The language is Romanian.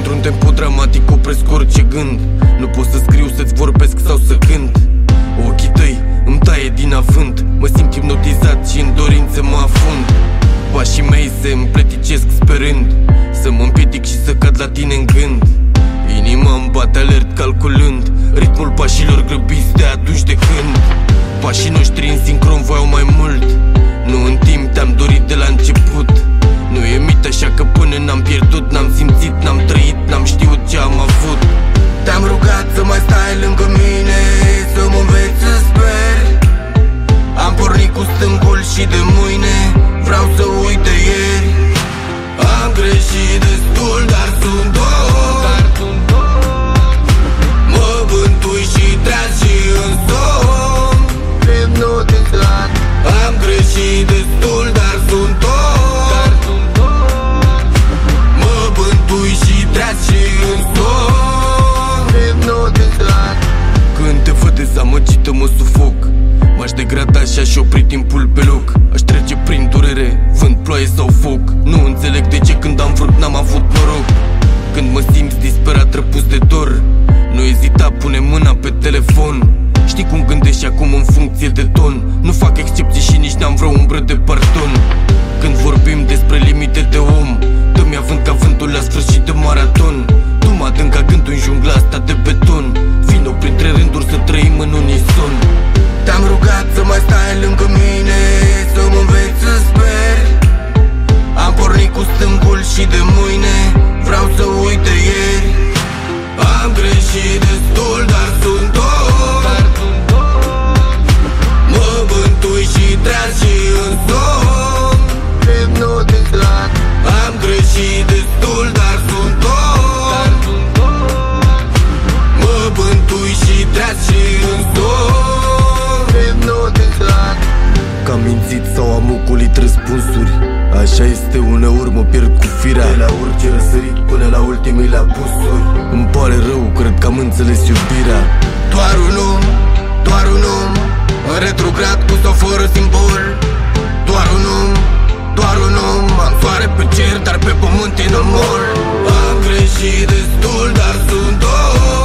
Într-un tempo dramatic opresc orice gând. Nu pot să scriu, să-ți vorbesc sau să cânt. Ochii tăi îmi taie din avânt. Mă simt hipnotizat și în dorință mă afund. Pașii mei se împleticesc sperând să mă împiedic și să cad la tine în gând. Inima îmi bate alert calculând ritmul pașilor grăbiți de atunci de când. Pașii noștri în sincron voiau mai mult. Nu în timp, te-am dorit de la început. Nu e mit, așa că până n-am pierdut, n-am simțit, n-am trăit, n-am știut ce am avut. Te-am rugat să mai stai lângă mine, să mă înveți să sper. Am pornit cu stângul și de mâine vreau să uit de ieri. Am greșit destul, dar sunt om. Mă bântui și treaz și în somn, hipnotizat. Am greșit destul, dar sunt om. Mă bântui și treaz și în somn, hipnotizat. Când te văd dezamăgită mă sufoc. M-aș degrada și aș opri timpul pe loc. Aș trece prin durere, vânt, ploaie sau foc. Nu înțeleg de ce când am vrut n-am avut noroc. Când mă simți disperat, răpus de dor, nu ezita, pune mâna pe telefon. Știi cum gândești acum în funcție de ton. Nu fac excepții și nici n-am vreo umbră de pardon. Când vorbim despre limite de om, dă-mi avânt ca vântul la sfârșit de maraton. Tu mă adânc ca gândul în jungla asta de beton. Vino printre rânduri să trăim în unison. Te-am rugat să mai stai lângă mine, să mă înveți să sper. Am pornit cu stângul și de mâine vreau să uit de ieri. Am greșit destul, dar sunt om. Mă bântui și treaz și în somn, hipnotizat. Am greșit destul, dar sunt om. Mă bântui și treaz și în somn, hipnotizat. Că am mințit sau am ocolit răspunsuri. Așa este, uneori mă pierd cu firea. De la orice răsărit până la ultimele apusuri. Îmi pare rău, cred că am înțeles iubirea. Doar un om în retrograd cu sau fără simbol. Doar un om, am soare pe cer, dar pe pământ e nămol. Am greșit destul, dar sunt om.